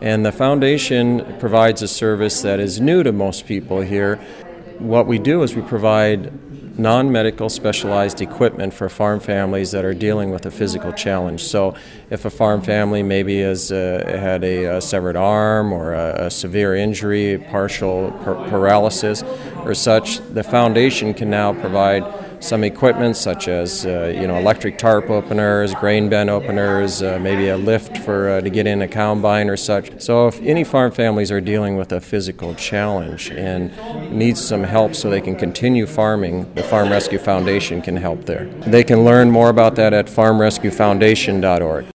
And the foundation provides a service that is new to most people here. What we do is we provide non-medical specialized equipment for farm families that are dealing with a physical challenge. So if a farm family maybe has had a severed arm or a severe injury, partial paralysis or such, the foundation can now provide some equipment such as electric tarp openers, grain bin openers, maybe a lift for to get in a combine or such. So if any farm families are dealing with a physical challenge and need some help so they can continue farming, the Farm Rescue Foundation can help there. They can learn more about that at farmrescuefoundation.org.